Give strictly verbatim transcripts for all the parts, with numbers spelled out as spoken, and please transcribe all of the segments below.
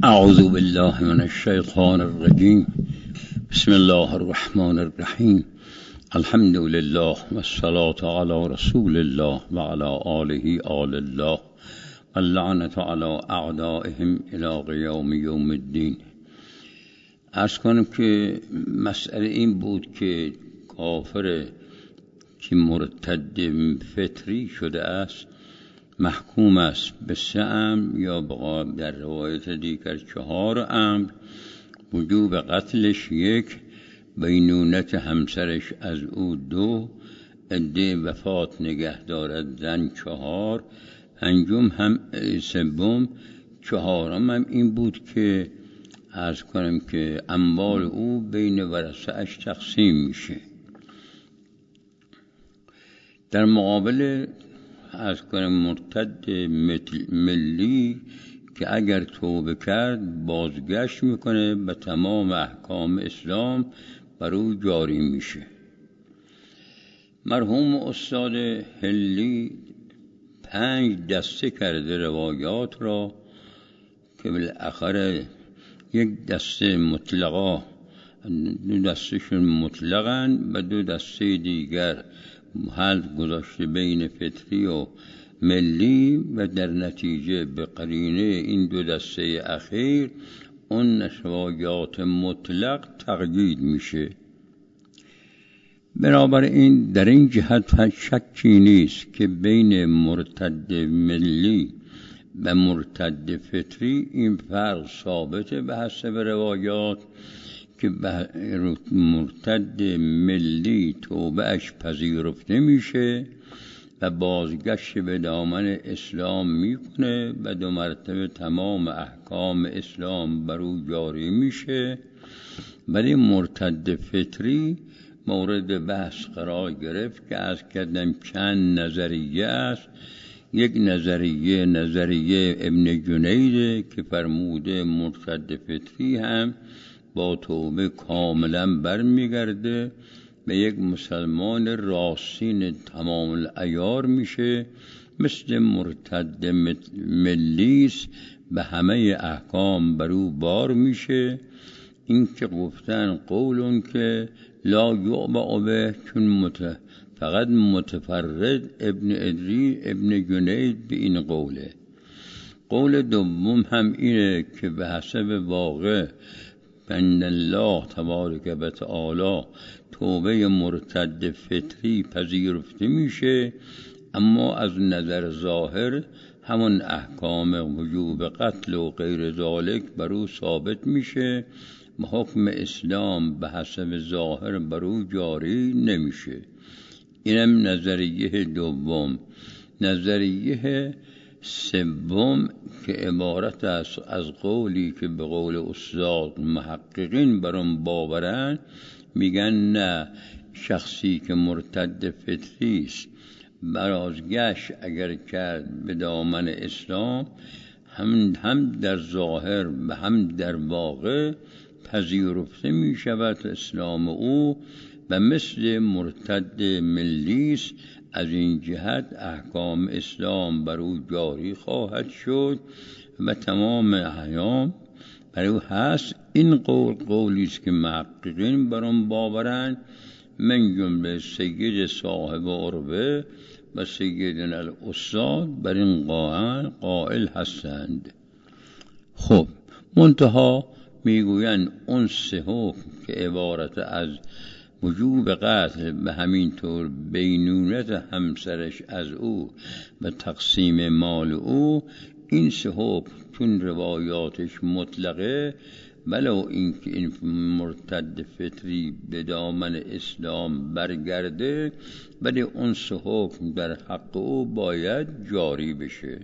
اعوذ بالله من الشیطان الرجیم. بسم الله الرحمن الرحیم. الحمد لله و الصلاة علی رسول الله و علی آله آل الله و اللعنة علی اعدائهم الی قیام یوم الدین. عرض کنم که مسئله این بود که کافر که مرتد فطری شده است محکوم است به سه امر یا در روایت دیگر چهار امر: وجوب قتلش یک، بینونت همسرش از او دو، عده وفات نگه دارد زن چهار، پنجم هم سوم چهارم هم این بود که عرض کنم که اموال او بین ورثه اش تقسیم میشه. در مقابل از کنم مرتد ملی که اگر توبه کرد بازگشت میکنه به تمام احکام اسلام بر او جاری میشه. مرحوم استاد هلی پنج دسته کرده روایات را که بالاخره یک دسته مطلقا، دو دستهشون مطلقاً و دو دسته دیگر حد گذاشته بین فطری و ملی و در نتیجه به قرینه این دو دسته اخیر اون روایات مطلق تقیید میشه. بنابراین در این جهت شکی نیست که بین مرتد ملی و مرتد فطری این فرق ثابته به حسب روایات که مرتد ملی توبه اش پذیرفته میشه و بازگشت به دامن اسلام میکنه و دو مرتبه تمام احکام اسلام بر او جاری میشه. ولی مرتد فطری مورد بحث قرار گرفت که از کردم چند نظریه است. یک نظریه نظریه ابن جنید که فرموده مرتد فطری هم با توبه کاملا برمیگرده به یک مسلمان راستین تمام العیار میشه، مثل مرتد ملیس به همه احکام بر او بار میشه. این که گفتن قولون که لا یعبع به، چون مت... فقط متفرد ابن ادری ابن جنید به این قوله. قول دوم هم اینه که به حسب واقع بند الله تبارک و تعالی توبه مرتد فطری پذیرفته میشه، اما از نظر ظاهر همون احکام وجوب قتل و غیر ذالک بر او ثابت میشه و حکم اسلام به حسب ظاهر بر او جاری نمیشه. اینم نظریه دوم. نظریه سوم که عبارت است از قولی که به قول استاد محققین بر آن باورن، میگن نه، شخصی که مرتد فطری است بازگشت اگر کرد به دامن اسلام هم هم در ظاهر و هم در واقع پذیرفته می شود اسلام او و مثل مرتد ملیس از این جهت احکام اسلام بر او جاری خواهد شد و تمام احکام بر او هست. این قول قولی است که محققین بر آن باورند، من جمله سید صاحب عروه و سیدنا الاستاد بر این قائل هستند. خب منتها میگویند اون سه حکم که عبارت از وجوب قتل به همین طور بینونت همسرش از او و تقسیم مال او، این سه حکم چون روایاتش مطلقه، ولو اینکه این مرتد فطری به دامن اسلام برگرده، ولی اون سه حکم در حق او باید جاری بشه.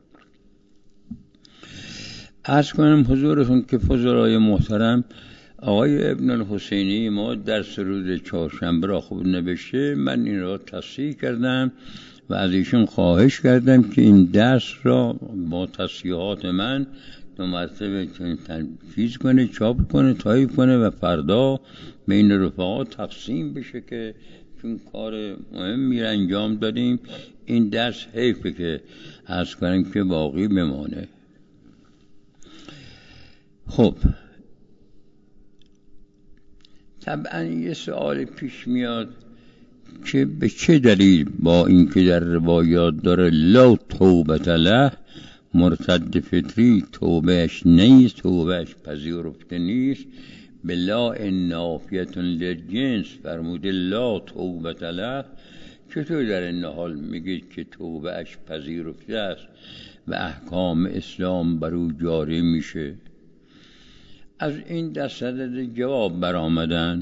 عرض کنم حضورتون که فضلای محترم، آقای ابن الحسینی ما درس روز چهارشنبه را خوب نوشته، من این را تصحیح کردم و از ایشون خواهش کردم که این درس را با تصحیحات من دو مرتبه تنفیذ کنه، چاپ کنه، تایپ کنه و فردا بین رفقا تقسیم بشه، که چون کار مهمی را انجام دادیم این درس حیفه که عرض کنم که باقی بمانه. خب طبعا یه سوال پیش میاد که به چه دلیل با اینکه در روایات داره لا توبه له، مرتد فطری توبهش نیست، توبهش پذیرفته نیست، به لا نافیه للجنس فرموده لا توبه له، چطور در این حال میگید که توبهش پذیرفته است و احکام اسلام بر او جاری میشه؟ از این دستعدد جواب برآمدن.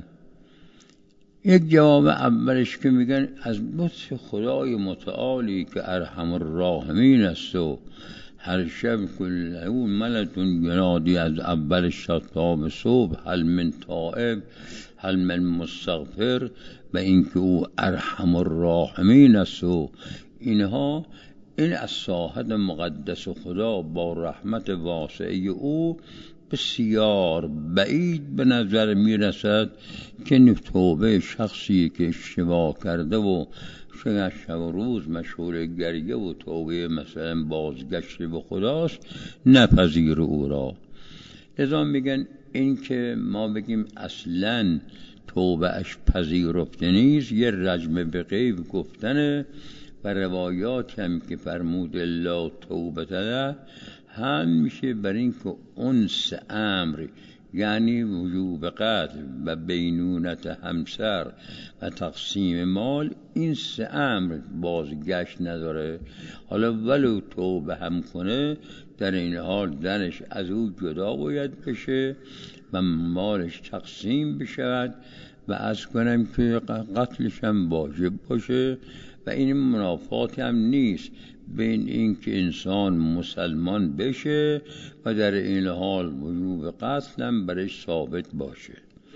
یک جواب اولش که میگن از لطف خدای متعالی که ارحم الراحمین است و هر شب کله ملتون ینادی از اول شب تا به صبح هل من تائب هل من مستغفر، و اینکه او ارحم الراحمین است و اینها، این از ساحت مقدس خدا با رحمت واسعه او بسیار بعید به نظر می رسد که توبه شخصی که اشتباه کرده و شب و روز مشغول گریه و توبه مثلا بازگشت به خداست نپذیر او را. لذا میگن این که ما بگیم اصلا توبه اش پذیرفته نیست یه رجم به غیب گفتنه، و روایات هم که فرمود لا توبه له هم میشه بر این که انس امر یعنی وجوب قتل و بینونت همسر و تقسیم مال، این سه امر بازگشت نداره. حالا ولو توبه هم کنه در این حال زنش از او جدا باید بشه و مالش تقسیم بشود و از کنم که قتلش هم واجب باشه، و این منافات هم نیست بین این که انسان مسلمان بشه و در این حال وجوب قتل هم برش ثابت باشه.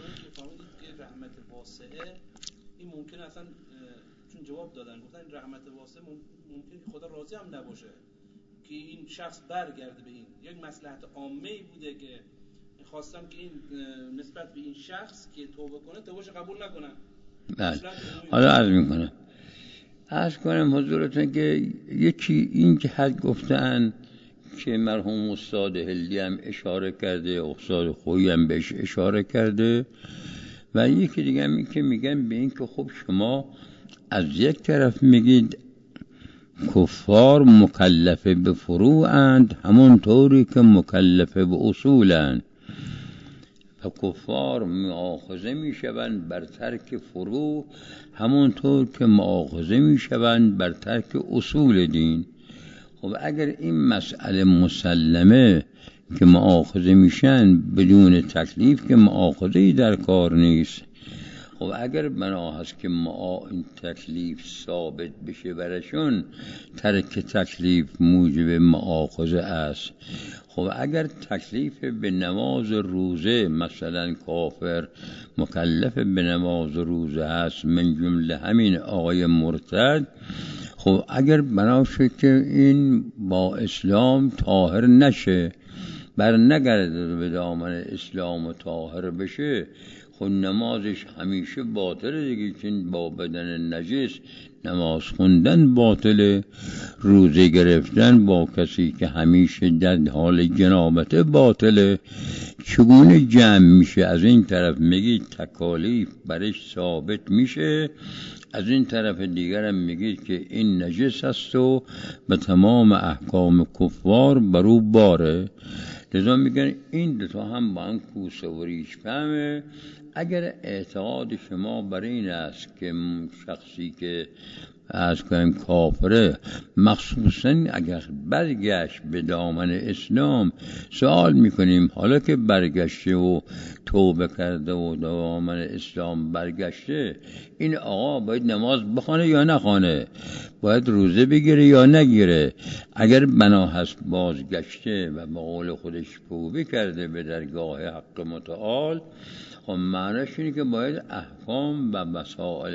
رحمت واسعه این ممکن اصلا چون جواب دادن گفتن رحمت واسعه ممکن خدا راضی هم نباشه که این شخص برگرده به این، یک مصلحت عامه‌ای بوده که خواستم که این نسبت به این شخص که توبه کنه توبهش قبول نکنن. بله حالا عرض میکنم عرض کنم حضورتون که یکی این که حد گفتن که مرحوم استاد هلدی هم اشاره کرده، استاد خویی هم بهش اشاره کرده، و یکی دیگه هم این که میگن به این که خب شما از یک طرف میگید کفار مکلفه به فروعند همون طوری که مکلفه به اصولند، و کفار مؤاخذه میشوند بر ترک فروع همونطور که مؤاخذه میشوند بر ترک اصول دین. خب اگر این مسئله مسلمه که مؤاخذه میشن بدون تکلیف که مؤاخذه‌ای در کار نیست، خب اگر بنا هست که ما این تکلیف ثابت بشه برشون ترک تکلیف موجب مؤاخذه است. خب اگر تکلیف به نماز روزه مثلا کافر مکلف به نماز روزه هست من جمله همین آقای مرتد، خب اگر بناشه که این با اسلام طاهر نشه بر نگرده به دامن اسلام و طاهر بشه، خب نمازش همیشه باطله دیگه، چون با بدن نجس نماز خوندن باطله، روزه گرفتن با کسی که همیشه در حال جنابت باطله. چگونه جمع میشه؟ از این طرف میگید تکالیف برش ثابت میشه، از این طرف دیگرم میگید که این نجس است و به تمام احکام کفار برو باره. لذا میگن این دو تا هم با هم کوسه و ریش فهمه. اگر اعتقاد شما بر این است که شخصی که از کنیم کافره مخصوصا اگر برگشت به دامن اسلام، سوال میکنیم حالا که برگشته و توبه کرده و دامن اسلام برگشته، این آقا باید نماز بخونه یا نخونه؟ باید روزه بگیره یا نگیره؟ اگر بنا هست بازگشته و به قول خودش توبه کرده به درگاه حق متعال، خب معنیش اینه که باید احکام و مسائل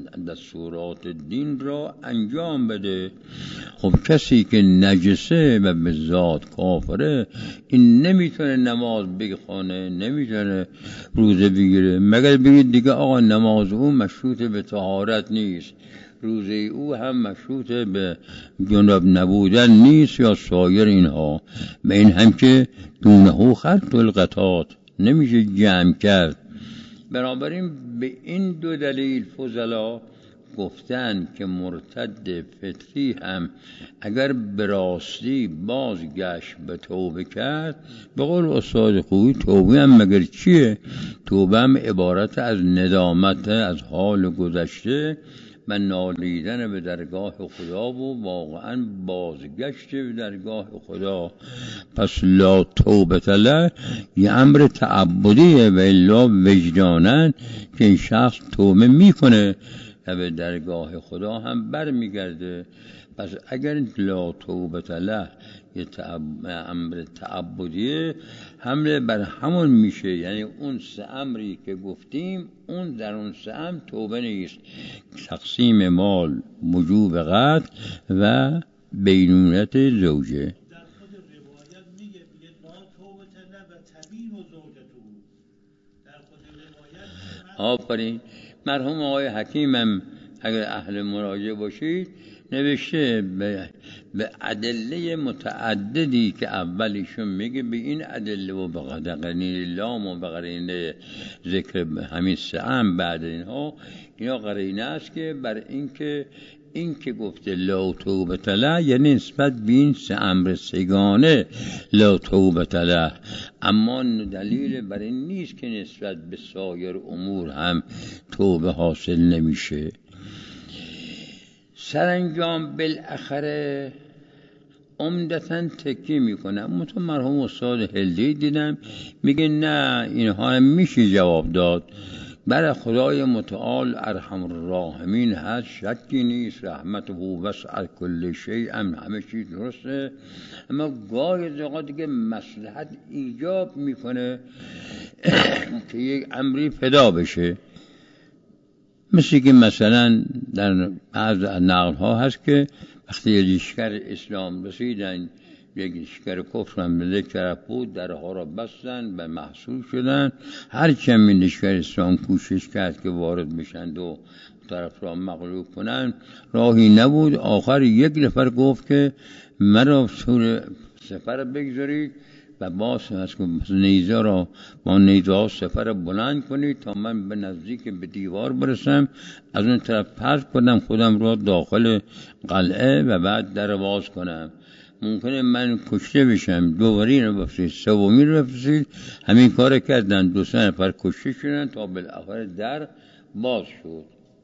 دستورات دین را انجام بده. خب کسی که نجسه و به ذات کافره این نمیتونه نماز بخونه، نمیتونه روزه بگیره، مگر بگید دیگه آقا نماز اون مشروط به طهارت نیست، روزه او هم مشروط به جنب نبودن نیست یا سایر اینها. به این هم که دونه خلط القطات نمیشه جمع کرد. بنابراین به این دو دلیل فضلا گفتن که مرتد فطری هم اگر به راستی بازگشت به توبه کرد، به قول استاد خوبی توبه هم مگر چیه؟ توبه هم عبارت از ندامت از حال گذشته و نالیدن به درگاه خدا و واقعا بازگشت به درگاه خدا. پس لا توبه له یه امر تعبدیه و الا وجدانن که این شخص توبه میکنه و به درگاه خدا هم بر میگرده. پس اگر لا توبه له یه تعب... امر تعبدیه، حمله بر همون میشه، یعنی اون سه امری که گفتیم اون در اون سه امر توبه نیست: تقسیم مال، وجوب قتل و بینونت زوجه. در خود روایت میگه میگه لا توبه له و تبین و زوجته. در خود روایت آفرین. مرحوم آقای حکیمم اگر اهل مراجعه باشید نوشته به, به ادله متعددی که اولیشون میگه به این ادله و به قرینه لام و به قرینه ذکر همین سه بعد اینها اینا قرینه است که بر اینکه این که گفته لا توبه له یعنی نسبت به این سه امر سگانه لا توبه له، اما دلیل بر این نیست که نسبت به سایر امور هم توبه حاصل نمیشه. سرانجام بالاخره عمدتاً تکی میکنه. اما تو مرحوم استاد هلدی دیدم میگه نه اینها هم میشه جواب داد. برای خدای متعال ارحم الراحمین هست، شکی نیست، رحمت او وسع کل شیء، همه چیز درسته، اما گاهی اوقات دیگه مصلحت ایجاب میکنه که یک امری فدا بشه. مثل که مثلا در بعض نقل ها هست که وقتی لشکر اسلام رسیدن یک لشکر کفر هم به یک طرف بود، درها را بستن و محصول شدن. هر چند این لشکر اسلام کوشش کرد که وارد بشند و طرف را مغلوب کنند، راهی نبود. آخر یک نفر گفت که مرا سور سفر بگذارید و باز هست که نیزه را با نیزه ها سفر بلند کنید تا من به نزدیک به دیوار برسم، از اون طرف پرد کنم خودم را داخل قلعه و بعد در باز کنم. ممکنه من کشته بشم، دوباره رو بفرستید، سومی رو بفرستید. همین کار کردن، دو سه نفر کشته شدن تا بالاخره در باز شد.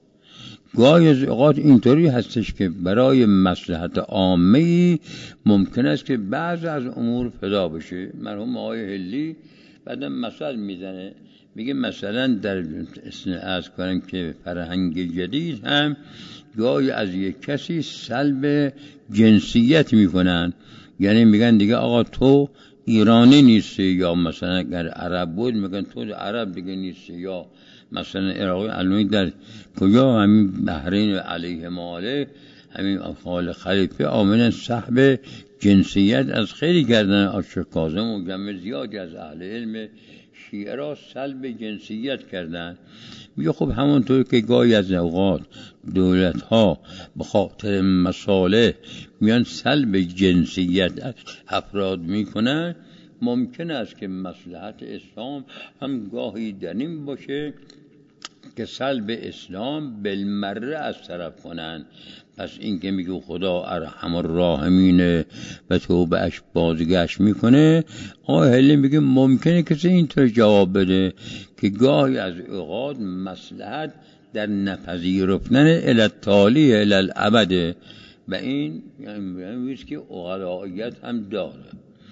گاهی از اوقات اینطوری هستش که برای مصلحت عامه‌ای ممکن است که بعض از امور فدا بشه. مرحوم آقای هلی بعدا مثال میزنه، میگه مثلا در از کنن که فرهنگ جدید هم گاهی از یک کسی سلب جنسیت میکنن، یعنی میگن دیگه آقا تو ایرانی نیستی، یا مثلا اگر عرب بود میگن تو عرب دیگه نیستی، یا مثلا عراقی علمی در کجا همین بحرین علیه ماله همین خال خلیفه آمدن سحب جنسیت از خیلی کردن. آشق کاظم و جمع زیادی از اهل علم شیعه را سلب جنسیت کردن. میگه خب همونطور که گاهی از اوقات دولت ها به خاطر مصالح میان سلب جنسیت افراد میکنن، ممکن است که مصلحت اسلام هم گاهی در این باشه که سلب اسلام بالمره از طرف کنن. پس این که میگه خدا ارحم الراحمین و توبه اش بازگشت میکنه، آهلی میگه ممکنه کسی اینطور جواب بده که گاهی از اوقات مصلحت در نپذیرفتن الالتالی الالعبده و این یعنی که اغلاییت هم داره.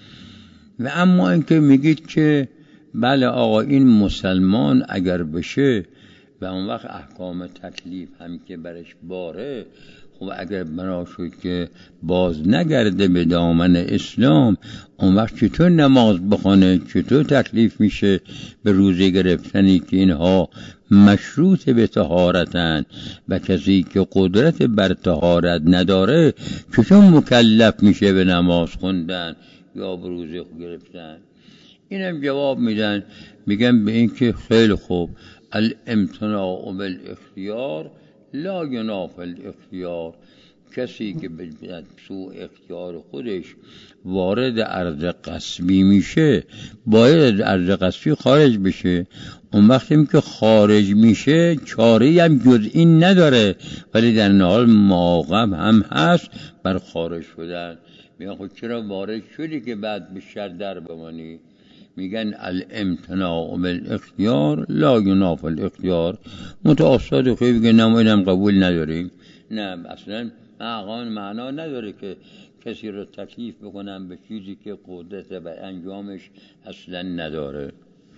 و اما اینکه میگید که بله آقا این مسلمان اگر بشه و اون وقت احکام تکلیف هم که برش باره، خب اگر بنا شد که باز نگرده به دامن اسلام، اون وقت چطور نماز بخونه، چطور تکلیف میشه به روزه گرفتنی که اینها مشروط به طهارتن و کسی که قدرت بر طهارت نداره چطور مکلف میشه به نماز خوندن یا به روزه گرفتن؟ اینم جواب میدن، میگن به این که خیلی خوب الامتناع بالاختیار لا یناف الاختیار، کسی که به سوء اختیار خودش وارد عرض غصبی میشه باید عرض غصبی خارج بشه. اون وقتی که خارج میشه چاره‌ای هم جز این نداره، ولی در نهایت معاقب هم هست بر خارج شدن. میگن خود چرا وارد شدی که بعد به شر در بمانی؟ میگن الامتناع بالاختیار لا یناف الاختیار. متأسد خوی بگه نه ما اینم قبول نداریم. نه اصلا اقان معنا نداره که کسی رو تکلیف بکنم به چیزی که قدرت به انجامش اصلا نداره.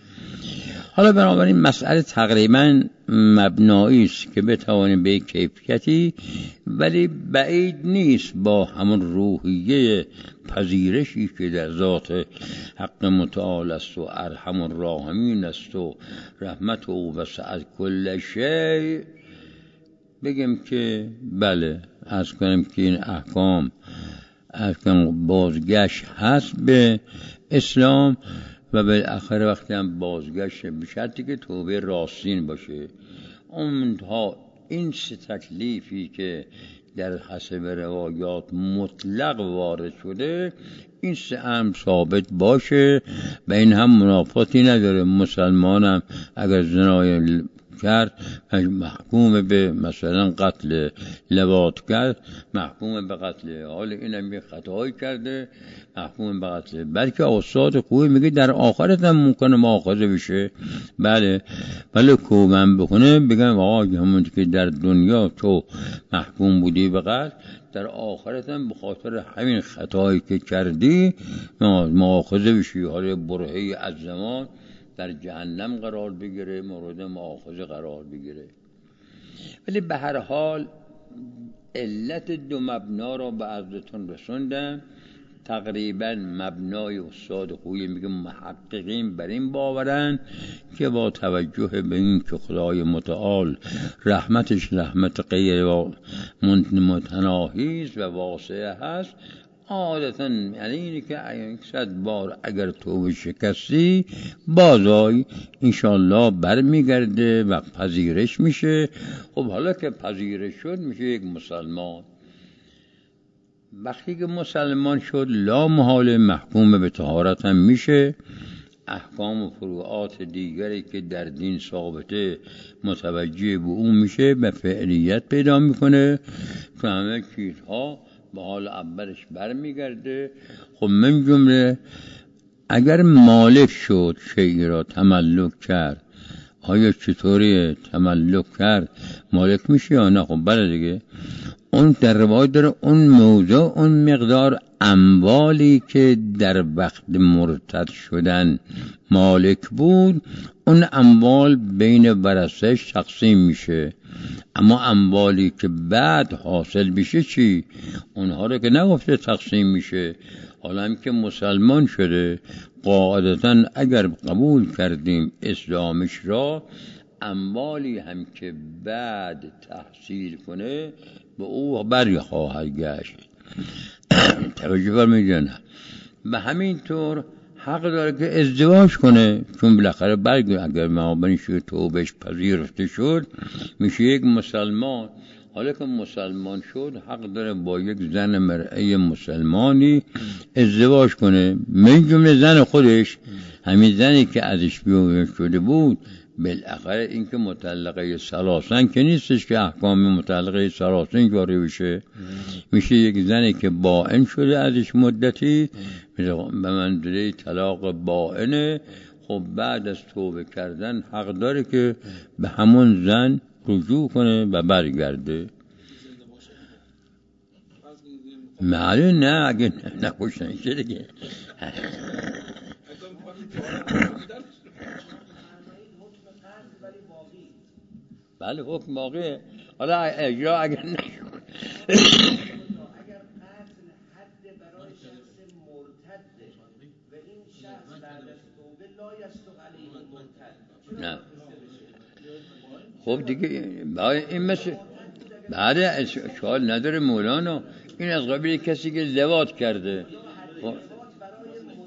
حالا بنابراین مسئله تقریبا مبنایی است که بتوانیم به کیفیتی، ولی بعید نیست با همون روحیه پذیرشی که در ذات حق متعال است و ارحم الراحمین است و رحمت او وسعت کل شیء بگیم که بله، از کنیم که این احکام احکام بازگشت هست به اسلام و بالاخره وقتی هم بازگشت به شرطی که توبه راستین باشه. اونها این سه تکلیفی که در حسب روایات مطلق وارد شده این سه هم ثابت باشه و این هم منافاتی نداره. مسلمانم اگر زنای کرد محکوم به مثلا قتل، لواط کرد محکوم به قتل، حال اینم یه خطایی کرده محکوم به قتل. بلکه استاد خوبی میگه در آخرت هم ممکنه مؤاخذه بشه. بله، ولی کوبم بکنه بگم آقا همون که در دنیا تو محکوم بودی به قتل، در آخرت هم به خاطر همین خطایی که کردی مؤاخذه بشی، حال برهه‌ای از زمان در جهنم قرار بگیره، مورد مؤاخذه قرار بگیره. ولی به هر حال علت دو مبنا را به عرضتون رسوندم. تقریبا مبنای استاد خویی میگه محققین بر این باورن که با توجه به این که خدای متعال رحمتش رحمت غیر متناهی است و واسع هست، عادتا یعنی اینی که صد بار اگر توبه شکستی بازای انشالله بر میگرده و پذیرش میشه. خب حالا که پذیرش شد میشه یک مسلمان. وقتی که مسلمان شد لا محال محکوم به طهارت هم میشه. احکام و فروعات دیگری که در دین ثابته متوجه به اون میشه، به فعلیت پیدا میکنه که همه چیزها به حال اولش برمیگرده. خب من جمله اگر مالک شد شیعی را تملک کرد، آیا چطوری تملک کرد مالک میشه یا نه؟ خب بله دیگه. اون در روایت داره اون موضوع اون مقدار اموالی که در وقت مرتد شدن مالک بود اون اموال بین ورثه‌اش تقسیم میشه. اما اموالی که بعد حاصل بشه چی؟ اونها رو که نگفته تقسیم میشه. حالا هم که مسلمان شده قاعدتا اگر قبول کردیم اسلامش را، اموالی هم که بعد تحصیل کنه به او بری خواهد گشت. توجه فرمایید. به همین طور حق داره که ازدواج کنه، چون بالاخره برگ اگر مابنیش توبهش پذیرفته شد میشه یک مسلمان. حالا که مسلمان شد حق داره با یک زن مرئی مسلمانی ازدواج کنه، من جمله زن خودش، همین زنی که ازش بیوه شده بود. بالاخره این که مطلقه ثلاثن که نیستش که احکام مطلقه ثلاثن جاری بشه. میشه یک زنی که باین شده ازش مدتی به منزله طلاق باینه. خب بعد از توبه کردن حق داره که به همون زن رجوع کنه و برگرده. معلوم نه اگه نکشتن چه دیگه. بله حکم باقیه. حالا اجرا اگر نشد اگر قتل حد برای شخص مرتده و این شخص بعد از توبه لا یصدق علیه مرتد، نه خب دیگه باید این مثل بعد اشکال نداره مولانا. این از قبیل کسی که لواط کرده خب.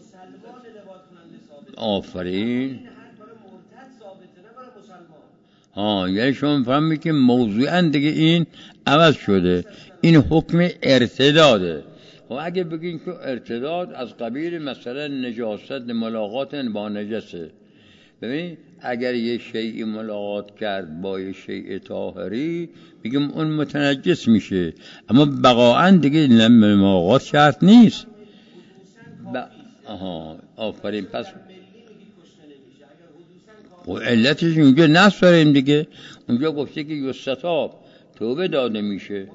آفرین. ها یعنی شما فهمید که موضوعاً دیگه این عوض شده، این حکم ارتداده. و اگه بگین که ارتداد از قبیل مثلا نجاست ملاقات با نجسه، ببین اگر یه شیئی ملاقات کرد با یه شیء طاهری بگیم اون متنجس میشه، اما بقاعاً دیگه ملاقات شرط نیست. ب... آها آفرین. پس و علتش اونجا نص داریم دیگه، اونجا گفته که یستتاب توبه داده میشه.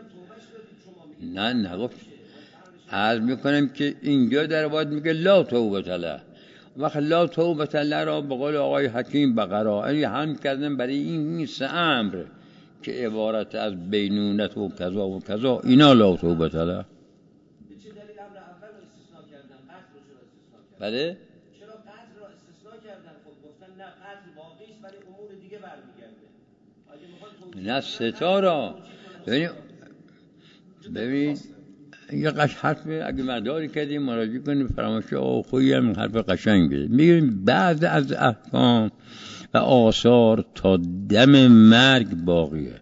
نه نگفت. عرض میکنم که اینجا در باید میگه لا توبه له، وقت لا توبه له را به قول آقای حکیم بقرائن هم کردن برای این سه امر که عبارت از بینونت و کذا و کذا، اینا لا توبه له. به چه دلیل امر اول رو استثناء کردن، قتل رو چرا استثناء کردن؟ بله چرا قتل رو استثناء کردن؟ خب گفتن نه قتل باقی است ولی امور دیگه برمیگرده. اگه میخوان نه ستاره. ببین ببین یه قش حرف اگه مداری کردیم مراجعه کنیم فراموش آقا خویی هم حرف قشنگ بده. میگیم بعض از احکام و آثار تا دم مرگ باقیه.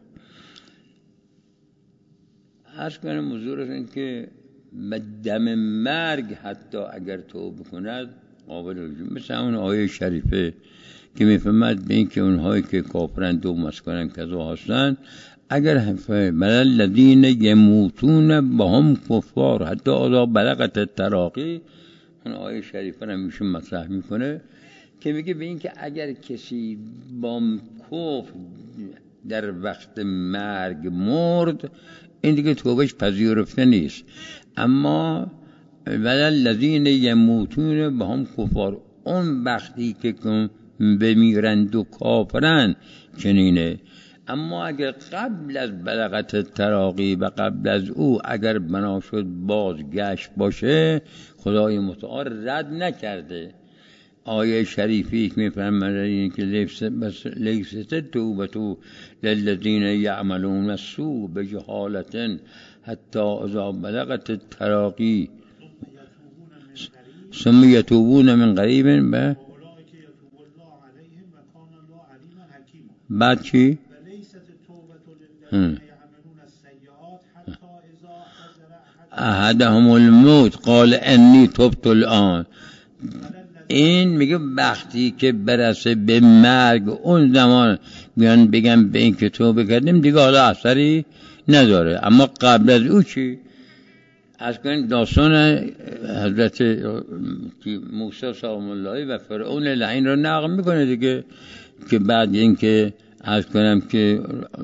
عرض کنم حضورتون که به دم مرگ حتی اگر توبه کند قابل رجوع، مثل اون آیه شریفه که میفهمد به این که اونهایی که کافرند و مسکنن کذا هستن، اگر بل الذین یموتون با هم کفار حتی اذا بلغت التراقی، اون آیه شریفه رو میشه مطرح میکنه که میگه به این که اگر کسی با کفر در وقت مرگ مرد این دیگه توبهش پذیرفته نیست. اما بل الذین یموتون با هم کفار، اون وقتی که بمیرند و کافرن چنینه. اما اگر قبل از بلغت تراقی و قبل از او اگر بنا شد بازگشت باشه، خدای متعال رد نکرده. آیه شریفی که میفرماید که لیست توبة للذین یعملون السوء بجهالة حتی اذا بلغت التراقی ثم یتوبون من قریب. به بعد چی؟ احدهم الموت قال انی تبت الان. این میگه وقتی که برسه به مرگ اون زمان بیان بگم به این که توبه کردیم دیگه حالا اثری نداره. اما قبل از او چی؟ از کنید داستان حضرت موسی سلام الله و فرعون لعین رو نقل میکنه دیگه، که بعد این که از کنم که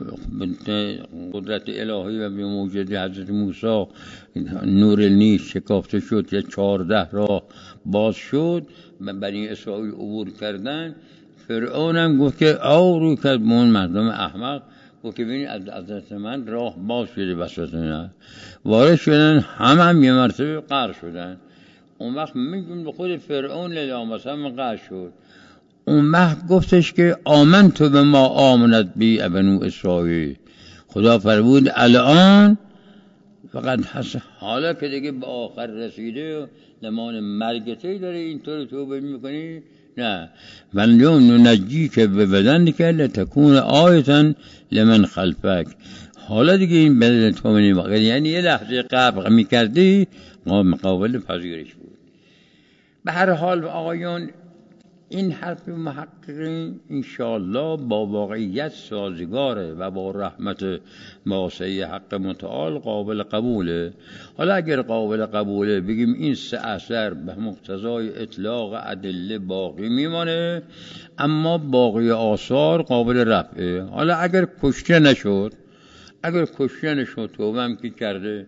قدرت الهی و به موجد حضرت موسی نور نیز شکافته شد، یا چهارده راه باز شد و بنی اسرائیل عبور کردن. فرعون هم گفت که او رو کرد به اون مردم احمق، گفت که ببینید از حضرت من راه باز شده وسط نه وارد شدن، هم هم یه مرتبه غرق شدن. اون وقت میگم به خود فرعون للامس هم غرق شد. اون وقت گفتش که آمنت به ما آمنت بی بنو اسرائیل. خدا فرمود الان فقط حس حالا که دیگه به آخر رسیده و زمان مرگته داره اینطور توبه میکنی؟ نه. ولیوم ننجی که به بدن که لتکون آیتا لمن خلفک. حالا دیگه این بدن توبه نمیکنی، یعنی یه لحظه قبل میکردی مقابل پذیرش بود. به هر حال آقایون این حرف محققین انشاءالله با واقعیت سازگاره و با رحمت واسعه حق متعال قابل قبوله. حالا اگر قابل قبوله بگیم این سه اثر به مقتضای اطلاق ادله باقی میمانه، اما باقی آثار قابل رفعه. حالا اگر کشته نشد، اگر کشته نشد توبه هم که کرده،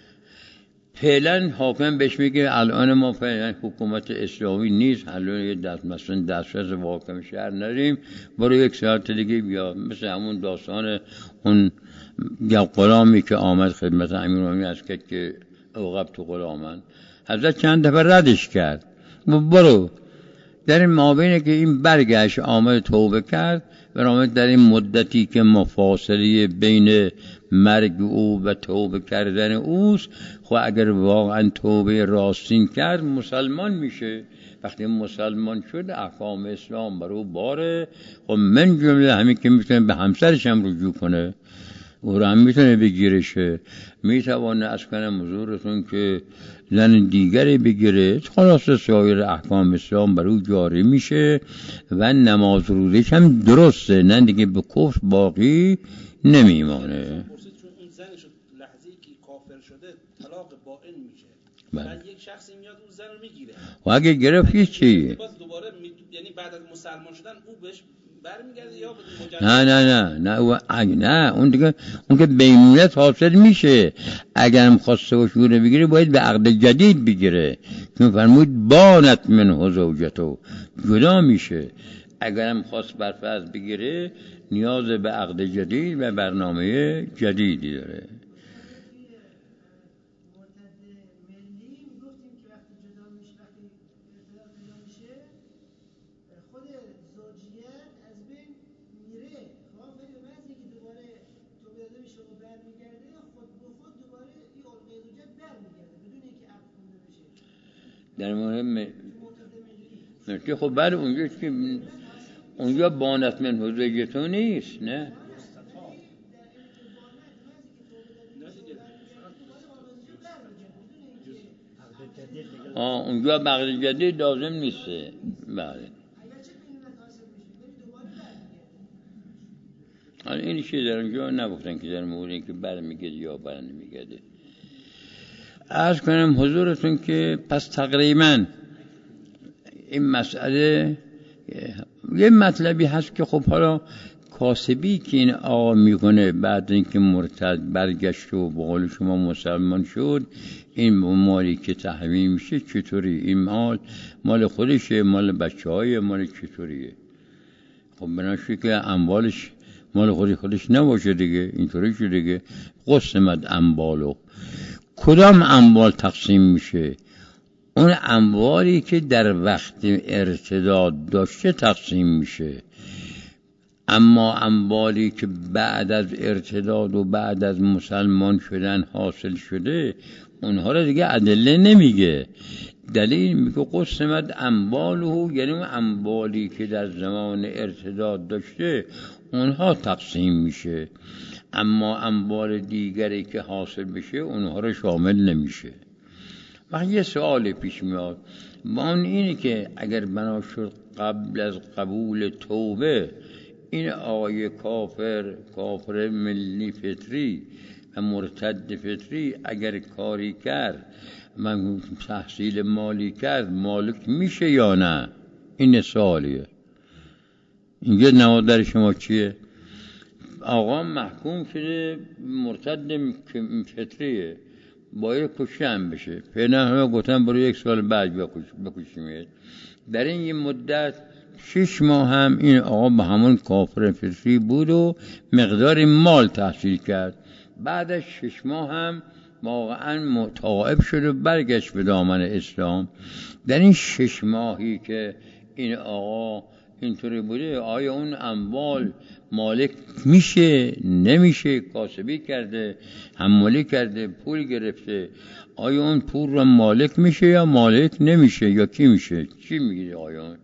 فعلا حاکم بهش میگه الان ما فعلا حکومت اسلامی نیست، الان یه دست مثلا دسترس حاکم شهر نداریم، برو یک ساعت دیگه بیا. مثل همون داستان اون غلامی که آمد خدمت امیرالمومنین از که که اوقب تو غلامن، حضرت چند دفعه ردش کرد و برو. در این مابینه که این برگشت آمد توبه کرد، برآمد در این مدتی که مفاصله بین مرگ او و توبه کردن اوست. خب اگر واقعا توبه راستین کرد مسلمان میشه. وقتی مسلمان شد احکام اسلام بر او باره. خب من جمله همین که میتونه به همسرش هم رجوع کنه، او را هم میتونه بگیرشه، میتوانه از کنم حضورتون که زن دیگری بگیره. خلاص سایر احکام اسلام بر او جاری میشه و نماز روزش هم درسته، نه دیگه به کفر باقی نمیمانه. چون اون زنش لحظه‌ای که کافر شده طلاق بائن میشه، بعد یک شخصی میاد اون زن رو میگیره و اگه گرفتی چی؟ باز دوباره می... یعنی بعد از مسلمان شدن او بهش برمیگرده یا نه نه نه نه او اگه نه اون دیگه اون که بیمونت حاصل میشه. اگرم خواسته و شوره بگیره باید به عقد جدید بگیره، چون فرمود بانت من زوجتو، جدا میشه. اگرم خواست برفرض بگیره نیاز به عقد جدید و برنامه جدیدی داره. در مورد مرتی خب بله اونجا که اونجا بانت من حضوجتو نیست، نه آه اونجا عقد جدید لازم نیسته. بله حالا این چیز در اونجا نگفتن که در مورد اینکه برمیگرده یا بر نمیگرده. عرض کنم حضورتون که پس تقریبا این مسئله یه مطلبی هست که خب حالا کاسبی که این آقا میکنه بعد اینکه مرتد برگشت و به قول شما مسلمان شد، این مالی که تحویل میشه چطوری؟ این مال مال خودشه، مال بچه های مال چطوریه؟ خب بناشی که اموالش مال خودی خودش نباشه دیگه، اینطوری شده دیگه. قسمت اموالو، کدام اموال تقسیم میشه؟ اون اموالی که در وقت ارتداد داشته تقسیم میشه. اما اموالی که بعد از ارتداد و بعد از مسلمان شدن حاصل شده اونها را دیگه ادله نمیگه. دلیل میگه قسمت امواله، یعنی اون اموالی که در زمان ارتداد داشته اونها تقسیم میشه، اما اموال دیگری که حاصل بشه اونها را شامل نمیشه. و یه سوال پیش میاد با اون اینه که اگر بنا شد قبل از قبول توبه این آقای کافر کافر ملی فطری و مرتد فطری اگر کاری کرد من تحصیل مالی کرد مالک میشه یا نه؟ این سوالیه. اینجا نوادر شما چیه؟ آقا محکوم شده مرتد فطریه باید کشته هم بشه، پیدا همه گفتن برای یک سال بعد بکشیمید. در این یه مدت شش ماه هم این آقا به همون کافر فطری بود و مقدار مال تحصیل کرد. بعد از شش ماه هم واقعا متعاقب شد و برگشت به دامن اسلام. در این شش ماهی که این آقا اینطوری بوده آیا اون اموال مالک میشه نمیشه؟ کاسبی کرده، حمالی کرده، پول گرفته، آیا اون پول رو مالک میشه یا مالک نمیشه یا کی میشه؟ چی میگه آیا؟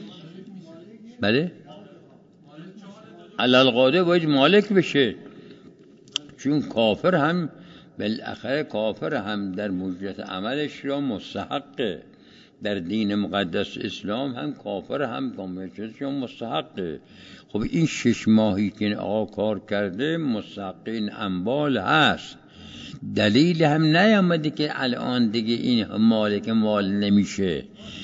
بله علالقاده باید مالک بشه، چون کافر هم بالاخره کافر هم در مجرد عملش را مستحقه. در دین مقدس اسلام هم کافر هم کاملش را مستحقه. خب این شش ماهی که آقا کار کرده مستحق این اموال هست. دلیل هم نیامده که الان دیگه این مالک مال نمیشه.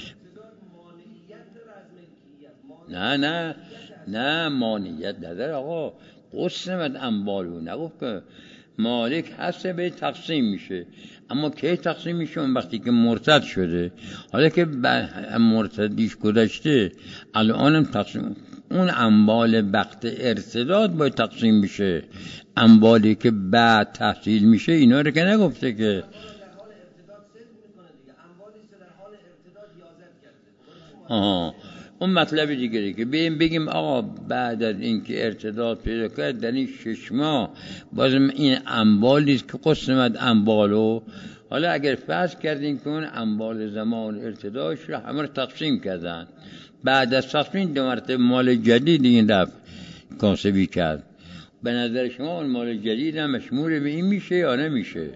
نه نه نه مانیت نداره آقا. قسمت اموالو نگفت که مالک هست به تقسیم میشه، اما کی تقسیم میشه؟ اون وقتی که مرتد شده. حالا که مرتدیش گذشته الانم تقسیم، اون اموال وقت ارتداد باید تقسیم میشه. اموالی که بعد تحصیل میشه اینا رو که نگفته که آها اون مطلب دیگری که بیم بگیم آقا بعد از اینکه ارتداد پیدا کرد در این شش ماه بازم این اموالی است که قسمت اموالو، حالا اگر فرض کردیم که اون اموال زمان ارتدادش رو همه رو تقسیم کردن، بعد از تقسیم دو مرتبه مال جدید این رفت کاسبی کرد، به نظر شما اون مال جدید هم مشمول به این میشه یا نمیشه؟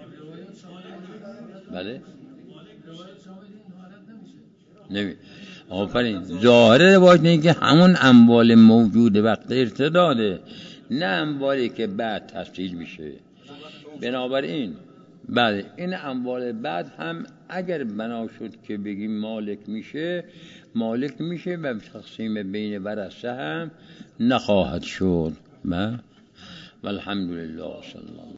بله؟ نمی آفرین. ظاهر روایت اینه که همون اموال موجود وقت ارتداده، نه اموالی که بعد تفصیل میشه. بنابراین بله این اموال بعد هم اگر بنا شد که بگیم مالک میشه، مالک میشه و تقسیم بین ورثه هم نخواهد شد. والحمدلله صلی الله